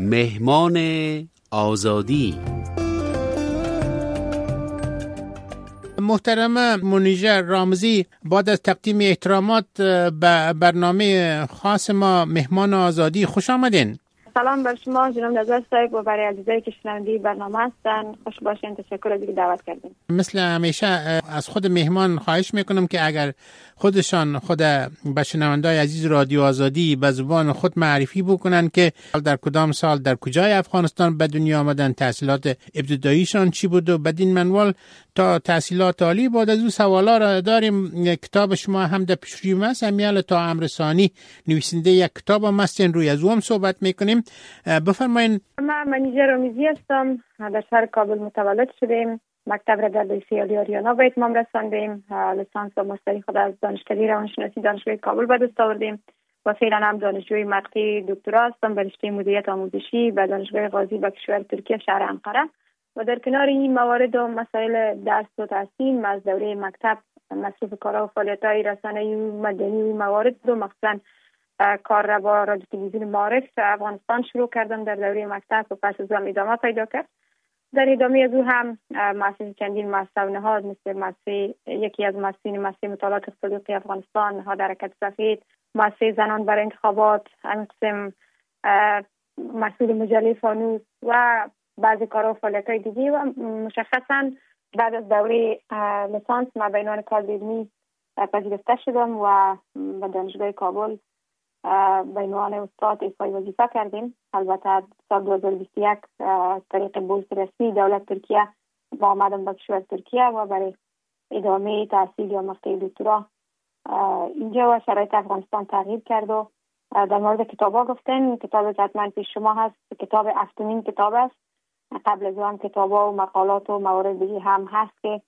مهمان آزادی. محترم منیژه رامزی، بعد از تقدیم احترامات به برنامه خاص ما مهمان آزادی، خوش آمدین. سلام بر شما جناب نظر صاحب و برای عزیزایی که شنونده برنامه هستن. خوش باشین. تشکر از اینکه دعوت کردین. مثل همیشه از خود مهمان خواهش میکنم که اگر خودشان به شنونده‌های عزیز رادیو آزادی به زبان خود معرفی بکنن که در کدام سال در کجای افغانستان به دنیا آمدن، تحصیلات ابتداییشان چی بود و بدین منوال تا تحصیلات عالی. بعد از او سوالا را داریم. کتاب شما هم در پیشروی است، امیال تا امر ثانی نویسنده یک کتاب هم هستین، روی از او هم صحبت میکنیم. بفرمایید. من منیژه رامزی هستم، در شهر کابل متولد شدیم. مکتب را در لیسه عالی آریانا به اتمام رساندیم. لیسانس و ماستری خود از دانشکده روانشناسی دانشگاه کابل به دست آوردیم و فعلا هم دانشجوی مقطع دکترا هستم به رشته مدیریت آموزشی به دانشگاه غازی به کشور ترکیه شهر انقره. و در کنار این موارد و مسائل درس و تحصیل از دوره مکتب مصروف کارها و فعالیت‌های رسانه‌ای و مدنی و موارد و مخصوصاً کار را با رادیو تلویزیون معارف افغانستان شروع کردم در دوره مکتب و پس از آن ادامه پیدا کرد. در ادامه از او هم مؤسسه چندین مؤسسه و نهاد مثل یکی از مؤسسین مؤسسه مطالعات اقتصادی افغانستان، نهاد حرکت سفید، مؤسسه زنان برای انتخابات، همین قسم مسئول مجله فانوس و بعضی کارها و فعالیت‌های دیگه. و مشخصاً بعد از دوره لیسانس من به عنوان کادر علمی پذیرفته شدم و به دانشگاه کابل به عنوان استاد ایفای وظیفه کردیم. البته سال 2021 طریق بورس رسمی دولت ترکیه با آمدم به کشور ترکیه و برای ادامه تحصیل یا مقطع دکترا اینجا و شرایط افغانستان تغییر کرد. و در مورد کتابا گفتن، کتاب که حتما پیش شما هست کتاب هفتمین کتاب است. قبل از آن کتابا و مقالات و موارد دیگه هم هست که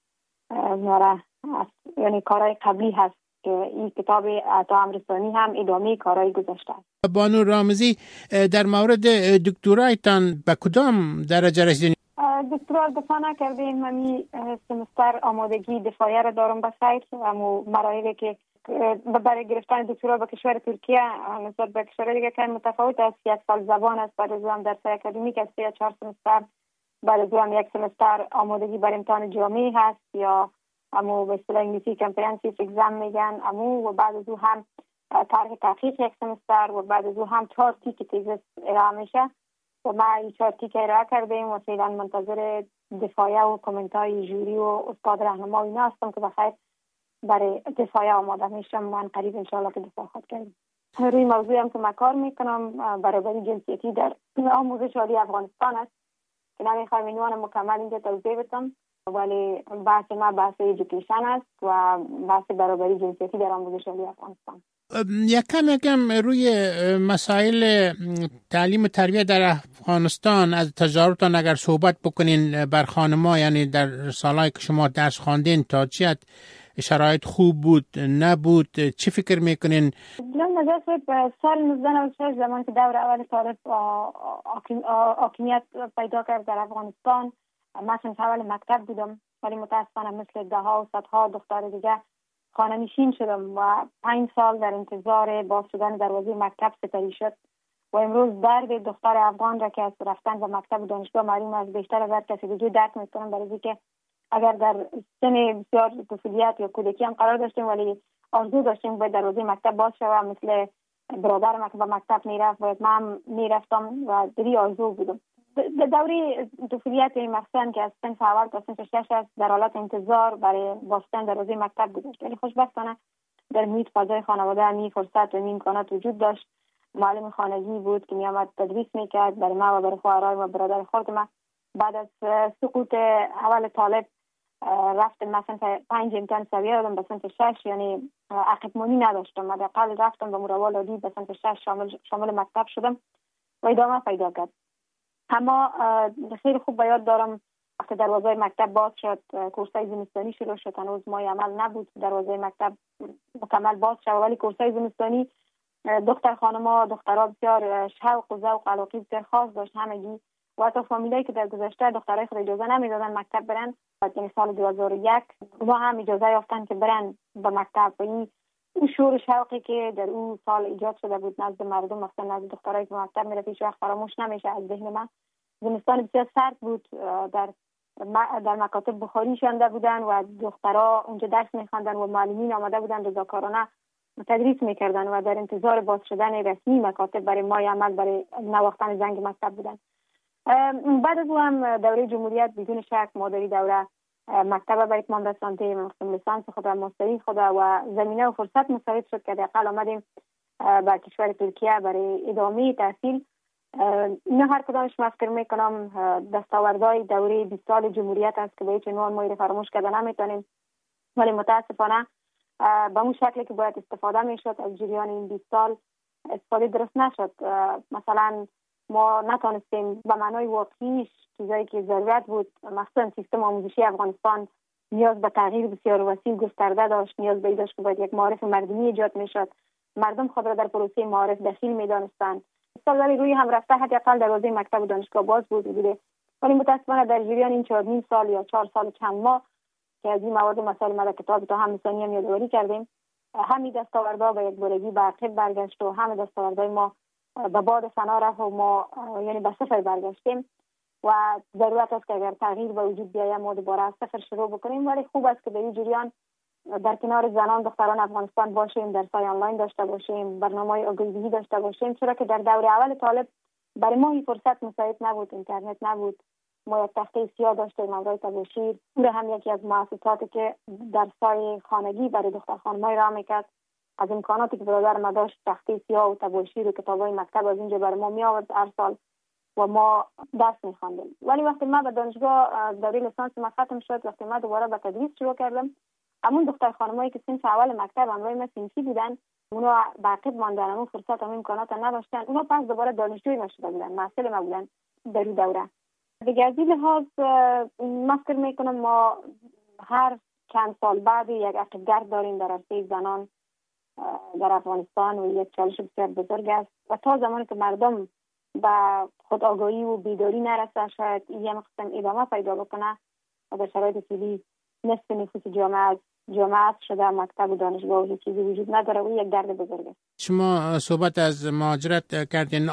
یعنی کارهای قبلی هست که این کتاب تا امر ثانی هم ادامه کارهای گذشته است. بانو رامزی، در مورد دکترایتان به کدام درجه رسیدین؟ دکترا دفاع نکردیم. من سمستر آمادگی دفاعیه را دارم به خیر. اما مراحلی که برای گرفتن دکترا به کشور ترکیه نسبت به کشور دیگه که متفاوت است. یک سال زبان است، بعد از آن درس اکادمیک است، یا 4 سمستر، بعد از آن یک سمستر آمادگی برای امتحان جامعی هست یا امو به اصطلاح انگلیسی کامپرهنسیو اگزم میگن امو. و بعد از او هم طرح تحقیق یک سمستر و بعد از او هم 4 تیک تیزس ارائه میشه و ما این 4 تیک ارائه کردیم و فعلا منتظر دفاعیه و کامنت‌های جوری و استاد راهنما اینا هستم که بخیر برای دفاعیه آماده میشم. من قریب انشاءالله که دفاع خواهد کردم. روی موضوعی هم که من کار میکنم برابری جنسیتی در آموزش عالی افغانستان است که نمیخوایم عنوان مکمل اینجا توضیح بدم، ولی بحث ما بحث ایژوکیشن است و بحث برابری جنسیتی در آموزش عالی افغانستان. یکم روی مسائل تعلیم و تربیت در افغانستان از تجاربتان اگر صحبت بکنین بر خانم‌ها، یعنی در سالهایی که شما درس خواندین تا چی شرایط خوب بود نبود، چی فکر میکنین؟ نظر صاحب سال 1996 زمان که دور اول طالب حاکمیت پیدا کرد در افغانستان، مثلا اول مکتب بودم ولی متاسفانه مثل دهها و صدها دختر دیگه خانه نشین شدم و 5 سال در انتظار باز شدن دروازه مکتب سپری شد و امروز درد دختر افغان را که از رفتن به مکتب و دانشگاه معلوم از بیشتر از هر کسی دیگه درک میکنم، برای اینکه اگر در سن بسیار طفولیت یا کودکی هم قرار داشتیم ولی آرزو داشتیم باید دروازه مکتب باز شود، مثل برادرم که به مکتب میرفت باید من میرفتم و دری آرزو بودم. در دوره طفولیت مخصوصا که از صنف اول تا صنف 6 است در حالت انتظار برای بستن دروازه مکتب گذاشت، ولی خوشبختانه در محیط فضای خانواده همین فرصت و این امکانات وجود داشت. معلم خانگی بود که میامد تدریس میکرد برای ما و برای خواهرای و برادر خود ما. بعد از سقوط اول طالب رفتم مثلا 5 امتحان سویه دادم به صنف 6، یعنی عقب مانی نداشتم. حداقل رفتم به مروال عالی به صنف 6 شامل مکتب شدم و ادامه پیدا کرد. اما خیلی خوب به یاد دارم وقتی دروازه مکتب باز شد، کورسای زمستانی شروع شد. هنوز ماه عمل نبود دروازه مکتب مکمل باز شد، ولی کورسای زمستانی دختر خانم‌ها دخترها بسیار شوق و ذوق علاقه بسیار خاص داشت همگی و حتی فامیلایی که در گذشته دخترای خود اجازه نمیدادن مکتب برن، یعنی سال 2001 ما هم اجازه یافتن که برن به مکتب. و این اون شور و شوقی که در اون سال ایجاد شده بود نزد مردم، مثلا نزد دخترایی که مکتب میرفت، هیچ وقت فراموش نمیشه از ذهن من. زمستان بسیار سرد بود، در مکاتب بخاری شانده بودن و دخترها اونجا درس میخواندن و معلمین آمده بودن رضاکارانه تدریس میکردن و در انتظار باز شدن رسمی مکاتب برای ماه عمل، برای نواختن زنگ مکتب بودن. بعد از اون هم دوره جمهوریت بدون شک مادری دوره مکتب برای اتمام رساندیم، لیسانس خود و ماستری خود و زمینه و فرصت مساعد شد که دقیقا آمدیم به کشور ترکیه برای ادامه تحصیل. نه هر کدامش من فکر میکنم دستاوردهای دوره 20 سال جمهوریت است که به هیچ عنوان ما فراموش کرده نمیتونیم، ولی متاسفانه به اون شکلی که باید استفاده میشد از جریان این 20 سال استفاده درست نشد. مثلا ما نتونستیم به معنای واقعیش چیزایی که ضرورت بود، مثلا سیستم آموزشی افغانستان نیاز به تغییر بسیار وسیع گسترده داشت، نیاز به این داشت که باید یک معارف مردمی ایجاد میشد، مردم خود را در پروسه معارف دخیل میدانستند. ولی روی هم رفته حداقل دروازه مکتب و دانشگاه باز بوده، ولی متاسفانه در جریان این 4.5 سال یا 4 سال چند ماه که از این موارد مسائل ما در کتاب تا هم ثانی هم یادآوری کردیم، همین دستاوردها به یک بارگی به عقب برگشت و همه دستاوردهای ما به باد فنا رفت و ما یعنی به صفر برگشتیم و ضرورت است که اگر تغییر به وجود بیاید ما دوباره از صفر شروع بکنیم. ولی خوب است که در این جریان در کنار زنان دختران افغانستان باشیم، درس‌های آنلاین داشته باشیم، برنامه‌های آگاهی‌دهی داشته باشیم، چرا که در دور اول طالب برای ما این فرصت مساعد نبود، اینترنت نبود، ما یک تخته سیاه داشتیم مولای تباشیر، اون هم یکی از مؤسساتی که درس‌های خانگی برای دختر خانم‌های را میکرد. از امکاناتی که برادر ما داشت تخته سیاه و تباشیر و کتاب‌های مکتب از اینجا برای ما می آورد هر سال و ما درس می‌خواندیم. ولی وقتی ما به دانشگاه دوره لیسانس ما ختم شد، وقتی ما دوباره به تدریس شروع کردم، همون دختر خانمایی که صنف اول مکتب همراه ما صنفی بودن، اونا به عقب ماندن، اون فرصت و امکانات نداشتن، اونا پس دوباره دانشجوی نشده بودن، محصل ما بودن در این دوره. دیگه از این لحاظ من فکر میکنم ما هر چند سال بعد یک عقبگرد داریم در عرصه زنان در افغانستان و یک چالش بسیار بزرگ است و تا زمانی که مردم به خود آگاهی و بیداری نرسه شاید این قسم ادامه پیدا بکنه و در شرایط فعلی نصف نفوس جامعه شده مکتب و دانشگاه و هیچ چیزی وجود نداره و یک درد بزرگه. شما صحبت از مهاجرت کردین.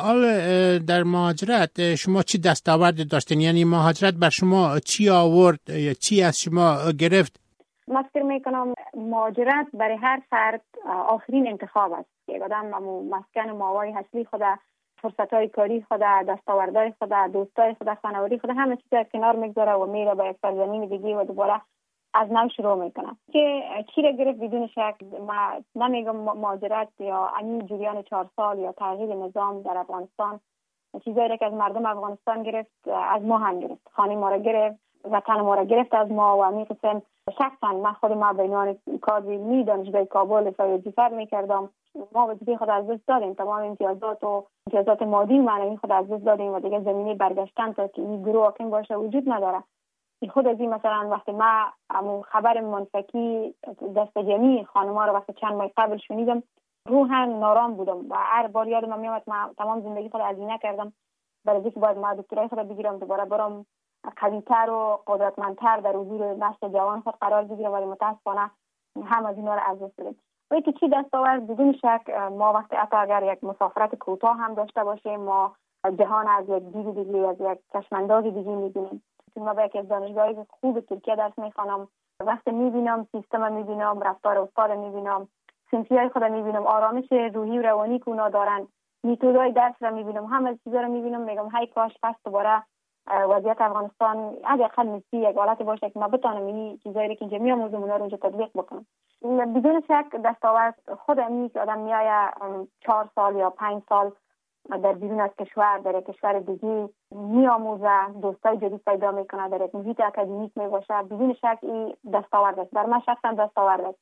در مهاجرت شما چی دستاورد داشتین؟ یعنی مهاجرت بر شما چی آورد، چی از شما گرفت؟ من فکر میکنم مهاجرت برای هر فرد آخرین انتخاب است. یک آدم مسکن ماوای اصلی خود، فرصت‌های کاری خود، دستاوردهای خود، دوستای خود، خانواده خود، همه چیز از کنار میگذاره و میره به یک سرزمین دیگه و دوباره از نو شروع میکنم. که چی را گرفت بدون شک ما نمیگم مهاجرت یا این جریان 4 سال یا تغییر نظام در افغانستان چیزایی که از مردم افغانستان گرفت از ما هم گرفت، خانه ما را گرفت، وطن ما را گرفت از ما و همین قسم شخصا من خود ما به عنوان کادر دانشگاه کابل وظیفه میکردم، ما وظیفه خود از دست دادیم، تمام امتیازات مادی و معنوی خود از دست دادیم و دیگه زمینه برگشتن تا که این گروه حاکم باشه وجود نداره. خود از این مثلا وقتی ما خبر منفکی دست جمعی خانم‌ها رو وقتی چند ماه قبل شنیدم روحاً نارام بودم و هر بار یادم میاد من تمام زندگی خود هزینه کردم برای اینکه باید ما دکترای خود بگیرم، دوباره برام قوی‌تر و قدرتمندتر در حضور نسل جوان خود قرار بگیرم، ولی متاسفانه هم از اینا رو از دست دادیم. و اینکه چی دستاورد بدون شک ما وقتی اگر یک مسافرت کوتاه هم داشته باشیم ما جهان از یک دید دیگه، از یک چشمانداز دیگه می‌بینیم. ما به یک از دانشگاهی خوب ترکیه درس میخوانم، وقتی میبینم سیستم میبینم، رفتار استاد میبینم، صنفیای خود میبینم، آرامش روحی و روانی که اونا دارن، میتودهای درس را میبینم، همه چیزا رو میبینم، میگم هی کاش پس دوباره وضعیت افغانستان حداقل مثل یک حالت باشه که ما بتونم این چیزایی که اینجا میآموزم اونا رو اینجا تطبیق بکنم. بدون شک دستاورد خود اینی که آدم میآید 4 سال یا 5 سال در بیرون از کشور در کشور دیگه میآموزه، دوستای جدید پیدا میکنه، در یک محیط اکادمیک میباشه، بدون شک این دستاورد است. در من شخصا دستاورد است.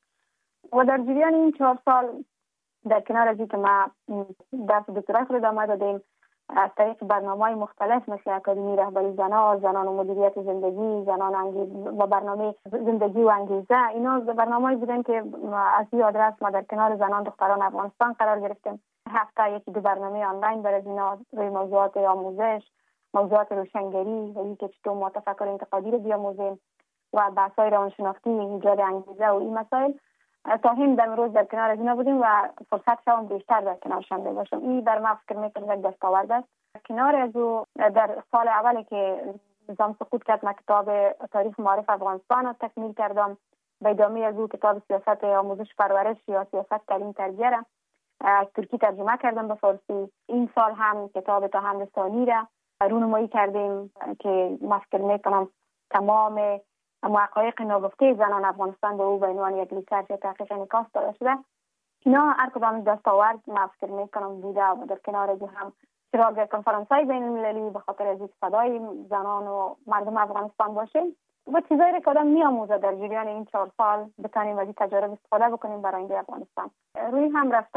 و در جریان این 4 سال در کنار از اینکه ما درس دکترای خود ادامه دادیم از طریق برنامه‌های مختلف مثل اکادمی رهبری زنان و مدیریت زندگی، زنان انگیزه و برنامه زندگی و انگیزه، اینا برنامه‌ای بودن که از این آدرس ما در کنار زنان دختران افغانستان قرار گرفتیم. هفته 1-2 برنامه آنلاین برای اینا روی موضوعات آموزش، موضوعات روشنگری و اینکه چطور ما تفکر انتقادی رو بیاموزیم و بحث‌های روانشناختی، ایجاد انگیزه و این مسائل. تا همین روز در کنار از اینا بودیم و فرصت شوم بیشتر در کنارشان باشم. این بر ما فکر میکنم یک دستاورد است. کنار از او در سال اولی که نظام سقوط کرد من کتاب تاریخ معارف افغانستان را تکمیل کردم. به ادامه از او کتاب سیاست آموزش پرورش یا سیاست تعلیم تربیه را از ترکی ترجمه کردم به فارسی. این سال هم کتاب تاهند ثانی را رونمایی کردیم که من فکر میکنم تمام حقایق ناگفته زنان افغانستان به او به عنوان یک ریسرچ تحقیق انعکاس داده شده. اینا هر کدام دستاورد من فکر میکنم بوده و در کنار از هم اشتراک کنفرانس‌های بین المللی به خاطر از صدای زنان و مردم افغانستان باشه و چیزایی که آدم میآموزه در جریان این 4 سال بتونیم از این تجارب استفاده بکنیم برای آینده افغانستان. روی هم رفته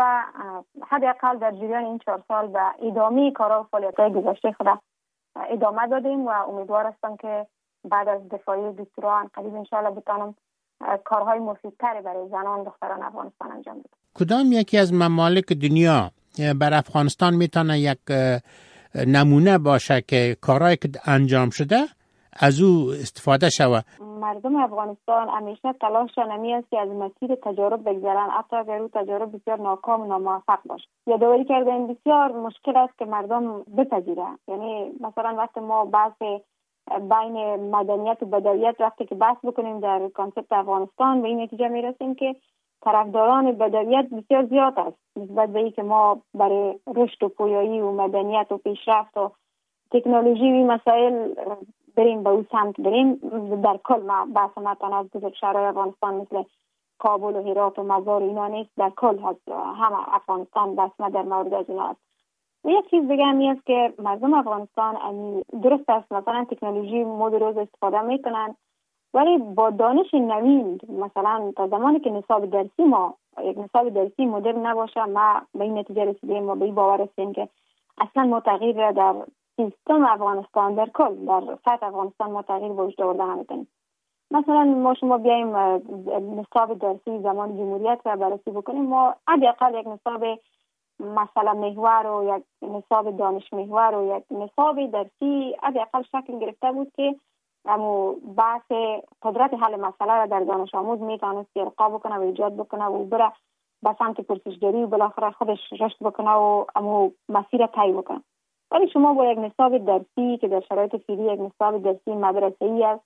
حداقل در جریان این 4 سال به ادامه کارها و فعالیت‌های گذشته خود ادامه دادیم و امیدوار هستم که بعد از دفاعی دکترا قریب ان شاء الله بتونم کارهای مفیدتری برای زنان دختران افغانستان انجام بدم. کدام یکی از ممالک دنیا بر افغانستان میتونه یک نمونه باشه که کارهایی که انجام شده از او استفاده شود؟ مردم افغانستان همیشه تلاششان همی است که از مسیر تجارب بگذرن، حتی اگر او تجارب بسیار ناکام و ناموفق باشه. یادآوری کردن بسیار مشکل است که مردم بپذیرند. یعنی مثلا وقتی ما بحث بین مدنیت و بدویت وقتی که بحث بکنیم در کانسپت افغانستان به این نتیجه میرسیم که طرفداران بدویت بسیار زیاد است نسبت به اینکه ما برای رشد و پویایی و مدنیت و پیشرفت و تکنولوژی و مسائل بریم به اون سمت بریم. در کل ما بحث ما تنها از بزرگ شهرهای افغانستان مثل کابل و هرات و مزار اینا نیست، در کل همه افغانستان بحث ما در مورد از اینا است. و یک چیز دیگه همی است که مردم افغانستان درست است مثلا تکنولوژی مود روز استفاده میکنن ولی با دانش نوین مثلا تا زمانی که نصاب درسی ما یک نصاب درسی مدرن نباشه ما به این نتیجه رسیدیم و به این باور هستیم که اصلا ما تغییر را در سیستم افغانستان در کل در سطح افغانستان ما تغییر به وجود آوردن نمیتونیم. مثلا ما شما بیایم نصاب درسی زمان جمهوریت را بررسی بکنیم ما حداقل یک نصاب مثلا محور و یک نصاب دانش محور و یک نصاب درسی حداقل شکل گرفته بود که امو بحث قدرت حل مسئله را در دانش آموز میتونست ارقا بکنه و ایجاد بکنه و بره به سمت پرسشگری و بالاخره خودش رشد بکنه و امو مسیر طی بکنه. ولی شما با یک نصاب درسی که در شرایط فعلی یک نصاب درسی مدرسه‌ای است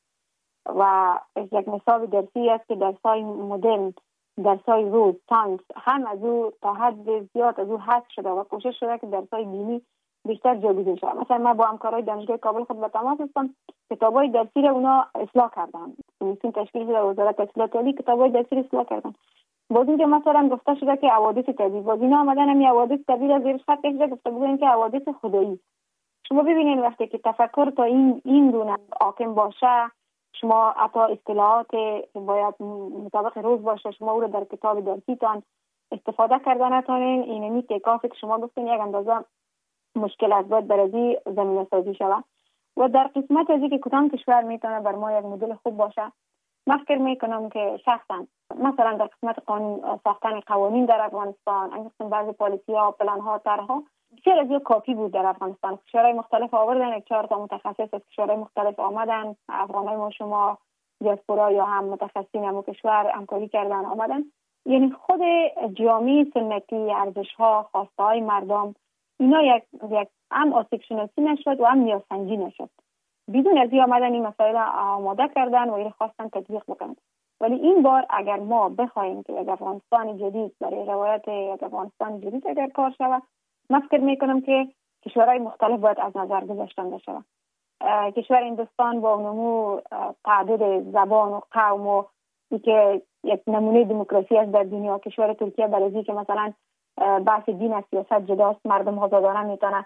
و یک نصاب درسی است که درس‌های مدرن درس‌های روز تانکس هم از او تا حد زیاد از او حذف شده و کوشش شده که درس‌های دینی بیشتر جایگزین شود. مثلا من با همکارای دانشگاه کابل خود به تماس هستم کتابای درسی را اونا اصلاح کردن. کمیسیون تشکیل شده وزارت اطلاعات عالی کتابای درسی را اصلاح کردن. باز اینکه مثلا گفته شده که حوادث طبیعی باز اینا آمدن هم حوادث طبیعی را زیر خط کشیده گفته بودن که حوادث خدایی. شما ببینید وقتی که تفکر تا این گونه حاکم باشه شما حتی اصطلاحات باید مطابق روز باشه شما او را در کتاب درسیتان استفاده کردن نتونین اینمی تکافی که شما گفتین یک اندازه مشکل است باید برای زمینه سازی شود و در قسمت از اینکه کدام کشور میتونه بر ما یک مدل خوب باشه من فکر میکنم که شخصا مثلا در قسمت قانون ساختن قوانین در افغانستان انگشتن بعضی پالیسی ها پلان ها طرحها بسیار از یک کافی بود در افغانستان. کشورهای مختلف آوردن یک 4 تا متخصص از کشورهای مختلف آمدن افغانای ما شما دیاسپورا یا هم متخصصین هم کشور همکاری کردن آمدن. یعنی خود جامعه سنتی ارزش‌ها خواسته‌های مردم اینا یک هم آسیب شناسی نشد و هم نیازسنجی نشد. بدون از این آمدن این مسائل آماده کردن و این خواستن تطبیق بکنن. ولی این بار اگر ما بخوایم که یک افغانستان جدید برای روایت یک افغانستان جدید اگر کار شود من فکر میکنم که کشورهای مختلف باید از نظر گذاشتن بشه. کشور هندوستان با نمو تعدد زبان و قوم و که یک نمونه دموکراسی است در دنیا، کشور ترکیه برای که مثلا بحث دین از سیاست جداست، مردم آزادانه میتونه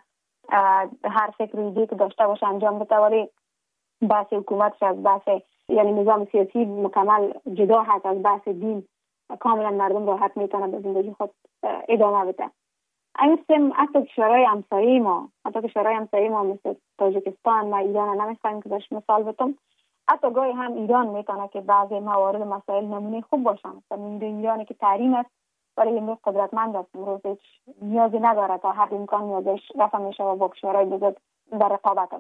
هر فکر و ایده که داشته باشه انجام بده، ولی بحث حکومتش از بحث یعنی نظام سیاسی مکمل جدا هست از بحث دین، کاملا مردم راحت میتونه به زندگی خود ادامه بده. همین حتی کشورهای همسایه ما مثل تاجیکستان و ایران نمیخوایم که باش مثال بتم، حتی گاهی هم ایران میتونه که بعضی موارد مسائل نمونه خوب باشن. مثلا ایرانی که تحریم است ولی این قدرتمند است، امروز نیازی نداره تا هر امکان نیازش رفع میشه و با کشورهای بزرگ در رقابت است.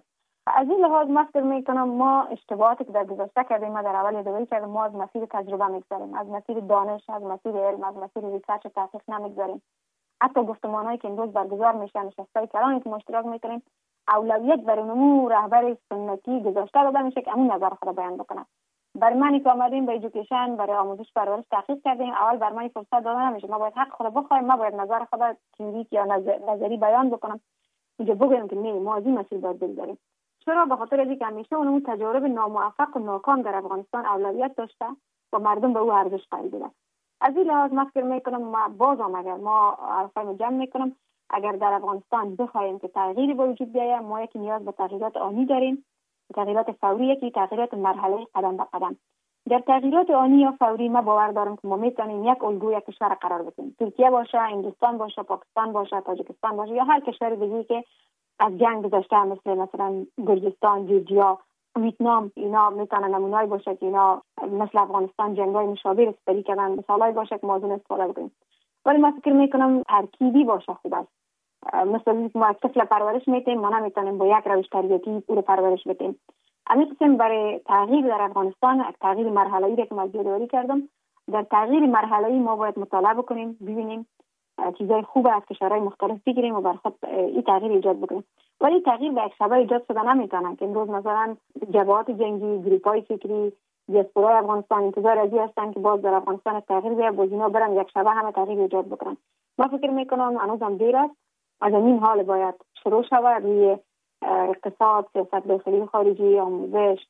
از این لحاظ من فکر میکنم ما اشتباهاتی که در گذشته کردیم، ما در اول یادآوری کردیم، ما از مسیر تجربه میگذاریم، از مسیر دانش، از مسیر علم، از مسیر ریسرچ و تحقیق نمیگذاریم. حتی گفتمانایی که امروز برگزار میشن، نشستای کلانی که ما اشتراک میکنیم، اولویت بر اون رهبر سنتی گذاشته داده میشه که همون نظر خود بیان بکنه. برای من که آمدیم به ایژوکیشن، برای آموزش پرورش تحقیق کردیم، اول بر من فرصت داده نمیشه، ما باید حق خود بخوایم، ما باید نظر خود تئوریک یا نظری بیان بکنم، اینجا بگویم که نه ما از این مسیر باید بگذاریم. چرا؟ به خاطر اینکه همیشه اون تجارب ناموفق و ناکام در افغانستان اولویت داشته و مردم به او ارزش قائل بودن. از این لحاظ من فکر میکنم ما بازم اگر ما حرفای جمع میکنم، اگر در افغانستان بخوایم که تغییری به وجود بیاید، ما یک نیاز به تغییرات آنی داریم، تغییرات فوری، یکی تغییرات مرحله قدم به قدم. در تغییرات آنی یا فوری ما باور دارم که ما میتونیم یک الگوی کشور قرار بدیم، ترکیه باشه، هندوستان باشه، پاکستان باشه، تاجیکستان باشه یا هر کشور دیگه‌ای که از جنگ گذشته، مثلا گرجستان، جورجیا، ویتنام، اینا میتونن نمونه‌ای باشه که اینا مثل افغانستان جنگ‌های مشابه رسیدگی کردن، مثالای باشه که ما از اون استفاده بکنیم. ولی من فکر میکنم ترکیبی باشه خوب است. مثلا اینکه ما طفل پرورش میتیم، ما نمیتونیم با یک روش تربیتی او رو پرورش بدیم. همین قسم برای تغییر در افغانستان، تغییر مرحله‌ای که ما یادآوری کردم، در تغییر مرحله‌ای ما باید مطالعه بکنیم، ببینیم چیزای خوب از کشورهای مختلف بگیریم و بر خود این تغییر ایجاد بکنیم. ولی تغییر به یک شبه ایجاد شده نمیتونه که امروز مثلا جبهات جنگی، گروپ‌های فکری، دیاسپورای افغانستان انتظار از این هستن که باز در افغانستان تغییر بیاد، باز اینا برن یک شبه همه تغییر ایجاد بکنن. من فکر میکنم هنوزم دیر است. از این حال باید شروع شود روی اقتصاد، سیاست داخلی و خارجی، آموزش،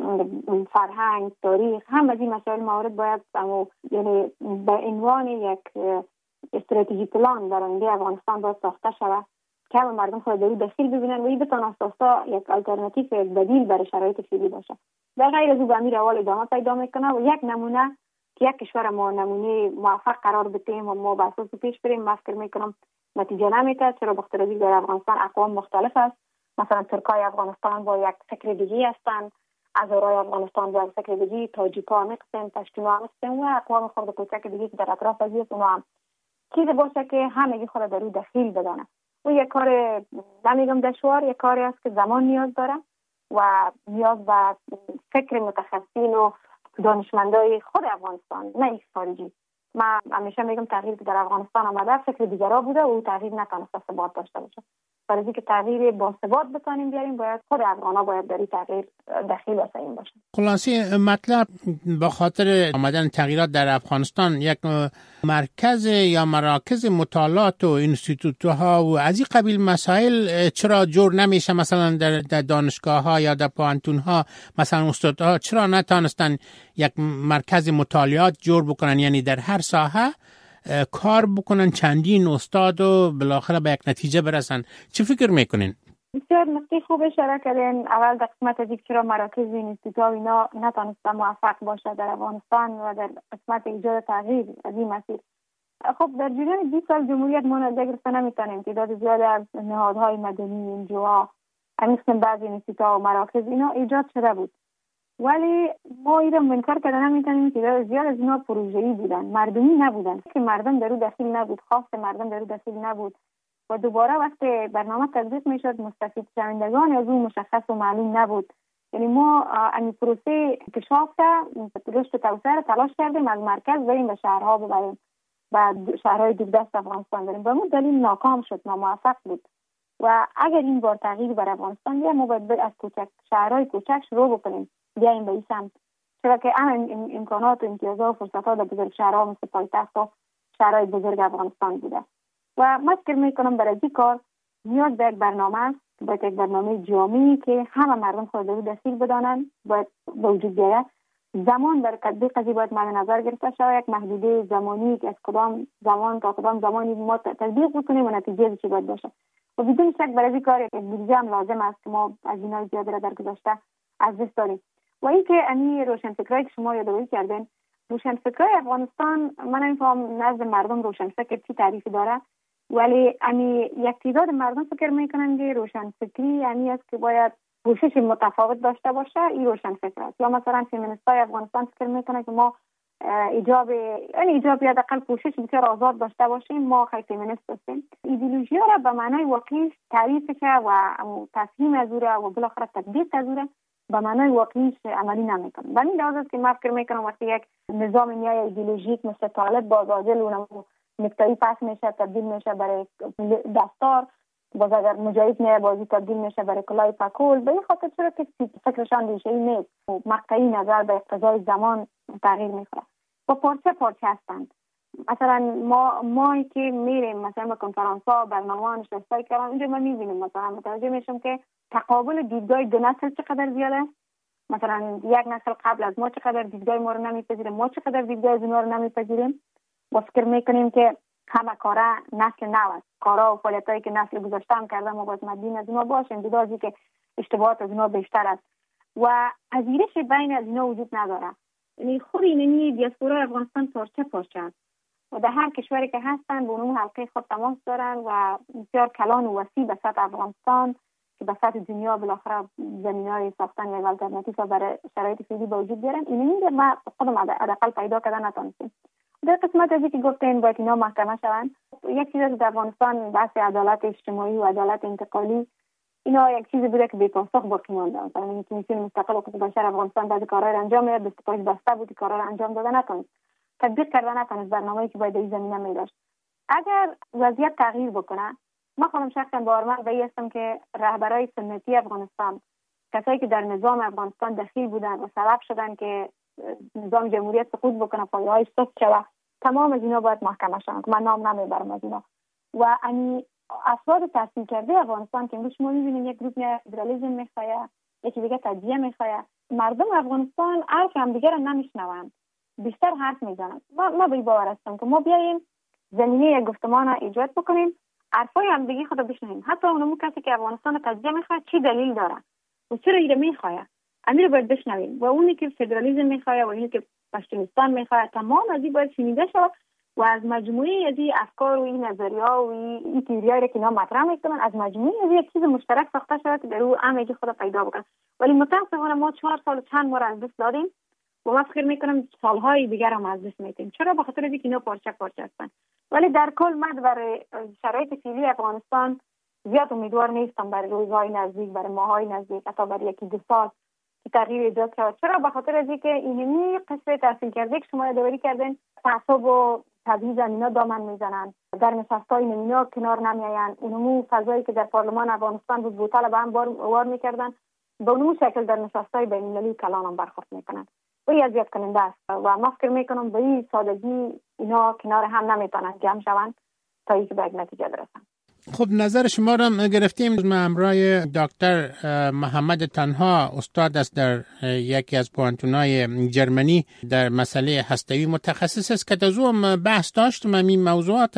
فرهنگ، تاریخ، همه این مسائل موارد باید یعنی به عنوان یک استراتژی پلان در آینده افغانستان باید ساخته شود که همه مردم خود در او دخیل ببینن و این بتونه اساسا یک آلترناتیو، یک بدیل برای شرایط فعلی باشه. در غیر از او به امیر اول ادامه پیدا میکنه و یک نمونه که یک کشور ما نمونه موفق قرار بدیم و ما به اساس پیش بریم، من فکر میکنم نتیجه نمیده. چرا؟ بخاطر اینکه در افغانستان اقوام مختلف است. مثلا ترکای افغانستان با یک فکر دیگه هستند، هزارای افغانستان با یک فکر دیگه، تاجیک‌ها هستند، پشتونا هستند و اقوام خرد کوچک دیگه که در اطراف از اونا هم چیزی باشه که همگی خود در او دخیل بدانه. و یک کار نمیگم دشوار، یک کاری است که زمان نیاز داره و نیاز به فکر متخصصین و دانشمندای خود افغانستان، نه یک خارجی. من همیشه میگم تغییر که در افغانستان آمده فکر دیگرا بوده و او تغییر نتونسته ثبات داشته باشه. برای اینکه تغییر با ثبات بتونیم بیاریم، باید خود افغانا باید در این تغییر دخیل هستیم باشه. خلاصه مطلب به خاطر آمدن تغییرات در افغانستان یک مرکز یا مراکز مطالعات و انستیتوت‌ها و از این قبیل مسائل چرا جور نمیشه؟ مثلا در دانشگاه‌ها یا در پوهنتون‌ها مثلا استادها چرا نتونستن یک مرکز مطالعات جور بکنن، یعنی در هر ساحه کار بکنن، چندین استاد و بالاخره به یک نتیجه برسن؟ چه فکر میکنین؟ بسیار نکته خوب اشاره کردین. اول در قسمت از چرا مراکز و انستیتوت‌ها اینا نتونسته موفق باشه در افغانستان و در قسمت ایجاد تغییر از این مسیر. خب در جریان 20 سال جمهوریت ما نظر گرفته نمیتونیم تعداد زیاد از نهادهای مدنی، انجوها، همین بعضی انستیتوت‌ها و مراکز اینا ایجاد شده بود، ولی ما این رو منکر کردن نمیتونیم که زیاد از اینا پروژه‌ای بودن، مردمی نبودن، که مردم در او دخیل نبود، خواست مردم در او دخیل نبود و دوباره وقتی برنامه تطبیق میشد مستفید شوندگان از اون مشخص و معلوم نبود. یعنی ما این پروسه انکشاف رشد توسعه تلاش کردیم از مرکز بریم به شهرها ببریم، بعد شهرهای دوردست افغانستان بریم، به اون دلیل ناکام شد، ناموفق بود. و اگر این بار تغییر بر افغانستان بیاد، ما باید از شهرهای کوچک شروع بکنیم بیایم به این سمت، چرا که امکانات و امتیازات و فرصت‌ها در بزرگ شهرها مثل پایتخت و شهرهای بزرگ افغانستان بوده. و من فکر میکنم برای این کار نیاز به یک برنامه است، باید یک برنامه جامعی که همه مردم خود رو دخیل بدانند باید به وجود بیاید. زمان برای تطبیق از این باید مد نظر گرفته شود، یک محدوده زمانی که از کدام زمان تا کدام زمانی ما تطبیق بکنیم و نتیجه چی باید باشه. و بدون شک برای این کار یک بودجه هم لازم است که ما از اینا زیاده را در گذشته از دست داریم. و اینکه این روشنفکرایی که شما یادآوری کردین، روشنفکرای افغانستان من نمی‌فهمم نزد مردم روشنفکر چی تعریفی داره، ولی یک تعداد مردم فکر میکنن که روشنفکری یعنی است که باید پوشش متفاوت داشته باشه، این روشنفکر است. یا مثلا فمینیستای افغانستان فکر میکنن که ما ایجاب یا حداقل کوشش بسیار آزاد داشته باشیم. ما خیلی فمینیست هستیم. ایدئولوژی را به معنای واقعی تعریفش و تفهیم از اون و بالاخره تطبیق از اون به معنای واقعیش عملی نمیکنه. به این لحاظ است که من فکر میکنم وقتی یک نظام نیای ایدئولوژیک مثل طالب باز عادل اونم نکتایی پس میشه تبدیل میشه برای دستار، باز اگر مجاهد نیای بازی تبدیل میشه برای کلاه پکول، به این خاطر چرا که فکرشان ریشه‌ای نیست و مقطعی نظر به اقتضای زمان تغییر میکنه و پارچه هستند. مثلا ما که میریم مثلا به کنفرانس ها برنامه نشسته کردن اونجا ما میبینیم مثلا متوجه میشم که تقابل دیدگاه دو نسل چقدر زیاده است. مثلا یک نسل قبل از ما چقدر دیدگاه ما رو نمیپذیره، ما چقدر دیدگاه از اونها رو نمیپذیریم. با فکر میکنیم که همه کارا نسل نو است، کارا و فعالیتایی که نسل گذشته هم کرده ما باید مدین از اونها باشیم، بدازی که اشتباهات از اونها بیشتر است و پذیرش بین از اونها وجود نداره. یعنی خود اینمی دیاسپورا افغانستان پارچه است و در هر کشوری که هستن به اون حلقه خود تماس دارن و بسیار کلان و وسیع به سطح افغانستان که به سطح دنیا بالاخره زمینه‌های ساختن یک آلترناتیو برای شرایط فعلی به وجود بیارن. اینمی ما خودم حداقل پیدا کردن نتونستیم. در قسمت از اینکه گفتین باید اینا محکمه شوند، یک چیز در افغانستان بحث عدالت اجتماعی و عدالت انتقالی اینا یک چیزی بوده که بی پاسخ باقی مونده. مثلا این کمیسیون مستقل حقوق بشر افغانستان بعضی کارهای انجام میداد، دستگاه بسته بود، کارها رو انجام داده نتونست، تطبیق کرده نتونست برنامه‌ای که باید در این زمینه می‌داشت. اگر وضعیت تغییر بکنه، ما خودم شخصا باورمند به این هستم که رهبرای سنتی افغانستان، کسایی که در نظام افغانستان دخیل بودن و سبب شدن که نظام جمهوریت سقوط بکنه، پایه‌هاش سقوط شود، تمام از اینا باید محکمه شوند. من نام نمیبرم از اینا. و افراد تحصیل کرده افغانستان که امروز شما می‌بینید یک گروه فدرالیسم می‌خواد، یکی دیگه تجزیه می‌خواد، مردم افغانستان حرف هم دیگه را نمی‌شنوند، بیشتر حرف می‌زنند. ما به باور هستم که ما بیایم زمینه یک گفتمان را ایجاد بکنیم، حرفای هم دیگه خود بشنویم. حتی اونمو کسی که افغانستان تجزیه می‌خواد چی دلیل داره و چرا اینو می‌خواد، امیر باید بشنویم. و اونی که فدرالیسم می‌خواد و اونی که پشتونستان می‌خواد، تمام از این باید شنیده شود و از مجموعه از این افکار و این نظریه‌ها و این تئوری‌هایی که اینا مطرح می‌کنن، از مجموعه از یک چیز مشترک ساخته شود که در او همگی خود پیدا بکنه. ولی متأسفانه ما 4 سال چند ما را از دست دادیم و من فکر می‌کنم سال‌های دیگر هم از دست می‌دیم. چرا؟ به خاطر اینکه اینا پارچه هستن. ولی در کل من برای شرایط فعلی افغانستان زیاد امیدوار نیستم برای روزهای نزدیک، برای ماهای نزدیک، حتی برای یکی دو سال که تغییر ایجاد شود. چرا؟ به خاطر اینکه اینمی قصه تحصیل کرده که شما یادآوری کردین، تعصب و تبعیض اینا دامن میزنن، در نشست‌های اینا کنار نمیآیند. اونمو فضایی که در پارلمان افغانستان بود بوتال به هم وار میکردن، به اونمو شکل در نشست‌های بین‌المللی کلان هم برخورد میکنن. و این اذیت کننده است و ما فکر میکنم به این سادگی اینا کنار هم نمیتونن جمع شوند تا اینکه به یک نتیجه برسن. خب نظر شما را گرفتیم. من همراه دکتر محمد تنها استاد است در یکی از پوانتونای جرمنی در مسئله هسته‌ای، متخصص است که از او هم بحث داشتم این موضوعات.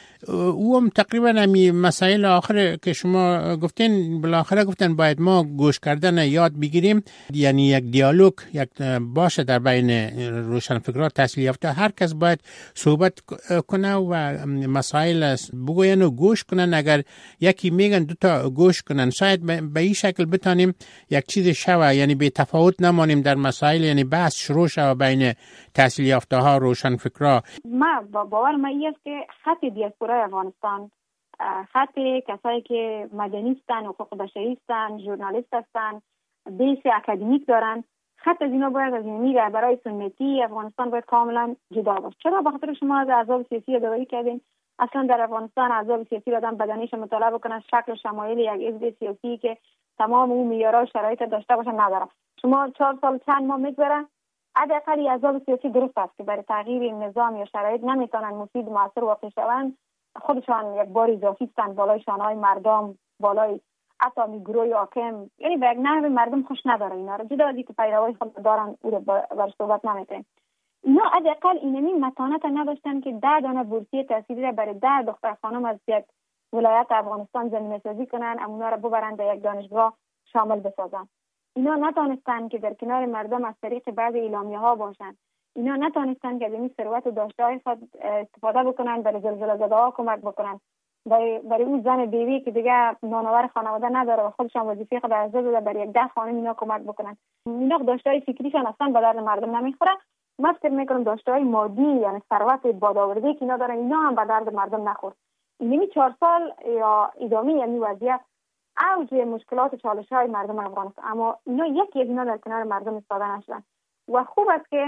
او هم تقریبا همین مسائل آخر که شما گفتین بالاخره گفتن باید ما گوش کردن یاد بگیریم، یعنی یک دیالوگ یک باشه در بین روشنفکران تحصیل یافته، هر کس باید صحبت کنه و مسائل بگوین و گوش کنن. اگر یکی میگن دو تا گوش کنن، شاید به این شکل بتانیم یک چیز شوه، یعنی به تفاوت نمانیم در مسائل، یعنی بحث شروع شوه بین تحصیل یافته ها روشنفکران. ما باور ما است که خط دیاسپورا افغانستان، خط کسایی که مدنی هستند، حقوق بشری هستند، ژورنالیست هستند، بیس اکادمیک دارن، خط از اینا باید از اینی برای سنتی افغانستان باید کاملا جدا باشه. چرا؟ به خاطر شما از احزاب سیاسی یادآوری کردین. اصلا در افغانستان احزاب سیاسی آدم بدنیش مطالعه بکنه، شکل شمایل یک حزب سیاسی که تمام اون معیارها شرایط داشته باشه نداره. شما 4 سال چند ماه میگذره، حداقل احزاب سیاسی درست است که برای تغییر نظام یا شرایط نمیتونن مفید موثر واقع شوند، خودشان یک بار اضافی هستند بالای شانه‌های مردم، بالای حتی گروه حاکم، یعنی به یک نحو مردم خوش نداره. اینا رو جدا از اینکه پیروای خود دارن او رو بر صحبت نمیکنن. اینا حداقل اینمی متانت نداشتن که 10 دانه بورسیه تحصیلی را برای 10 دختر خانم از یک ولایت افغانستان زمینه‌سازی کنن، اونا را ببرن به یک دانشگاه شامل بسازن. اینا نتونستن که در کنار مردم از طریق بعض اعلامیه‌ها باشن. اینا نتونستن که از این ثروت و داشته‌های خود استفاده بکنن، برای زلزله زده‌ها کمک بکنن، برای اون زن بیوی که دیگه نانآور خانواده نداره و خودشان وظیفه خود از داده برای 10 خانم اینا کمک بکنن. اینا داشته‌های فکریشان اصلا به درد مردم نمیخوره من فکر میکنم داشته‌های مادی یعنی ثروت بادآوردی که اینا دارن اینا هم به درد مردم نخورد. این 4 سال یا ادامه یعنی وضعیت اوج مشکلات و چالش‌های مردم افغانستان، اما اینا یکی از اینا در کنار مردم ایستاده نشدن و خوب است که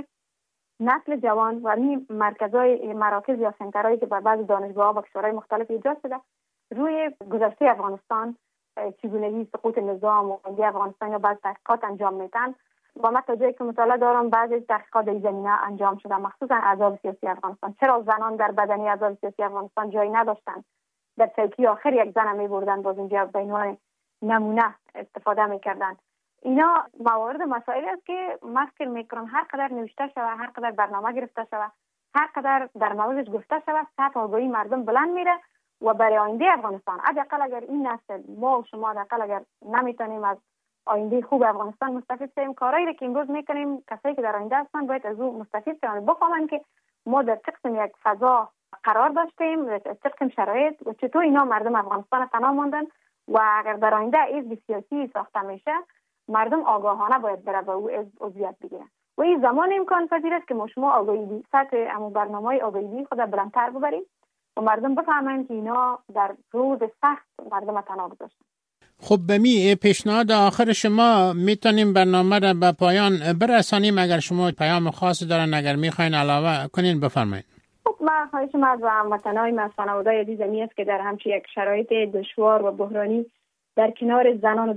نسل جوان و این مراکز یا سنترهایی که بر بعض دانشگاه‌ها و کشورهای مختلف ایجاد شده روی گذشته افغانستان، چگونگی سقوط نظام و جنگ افغانستان یا بعض تحقیقات انجام میدن و من تا جایی که مطالعه دارم بعضی تحقیقات در زمینه انجام شده، مخصوصا احزاب سیاسی افغانستان. چرا زنان در بدنی احزاب سیاسی افغانستان جایی نداشتند؟ در چوکی آخر یک زن می‌بردن باز اینجا به عنوان نمونه استفاده می‌کردن. اینا موارد مسائلی است که من فکر می‌کنم هر قدر نوشته شود، هر قدر برنامه گرفته شود، هر قدر در موردش گفته شود، سطح آگاهی مردم بلند میره و برای آینده افغانستان حداقل اگر این نسل ما و شما حداقل اگر نمیتونیم از آینده خوب افغانستان مستفید شیم، کارهایی که امروز میکنیم کسایی که در آینده هستن باید از او مستفید شوند، بفهمن که ما در چقدر یک فضا قرار داشتیم، در چقدر شرایط و چطور اینا مردم افغانستان تنها ماندن و اگر در آینده حزب سیاسی ساخته میشه مردم آگاهانه باید بره به او عضویت بگیرن و این زمان امکان پذیر است که ما شما آگاهی سطح همون برنامه‌های آگاهی خود بلندتر ببریم و مردم بفهمن که اینا در روز سخت مردم تنها گذاشتن. خب به پیشنهاد آخر شما میتونیم برنامه را به پایان برسانیم. اگر شما پیام خاصی دارن اگر میخواین علاوه کنین بفرمایید. خب من خواهشم از هموطنای خانواده‌ی عزیزمی است که در همچین یک شرایط دشوار و بحرانی در کنار زنان و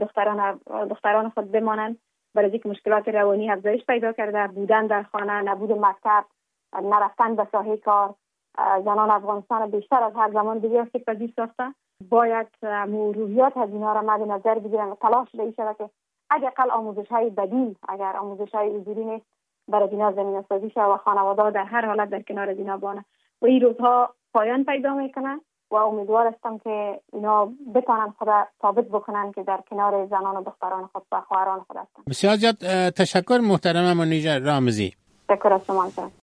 دختران خود بمانند، برای اینکه مشکلات روانی افزایش پیدا کرده، بودن در خانه، نبود مکتب، نرفتن به ساحه کار، زنان افغانستان بیشتر از هر زمان دیگه آسیب‌پذیر ساخته. باید روحیات از اینا را مد نظر بگیرن و تلاش شده که اگر آموزش‌های بدیل، اگر آموزش‌های حضوری نیست برای اینا زمینه سازی شود و خانواده‌ها در هر حالت در کنار اینا بانه و این روزها پایان پیدا میکنه و امیدوار هستم که اینا بتونن خدا ثابت بکنن که در کنار زنان و دختران خود و خواهران خود هستن. بسیار زیاد تشکر محترم منیژه رامزی. تشکر از شما.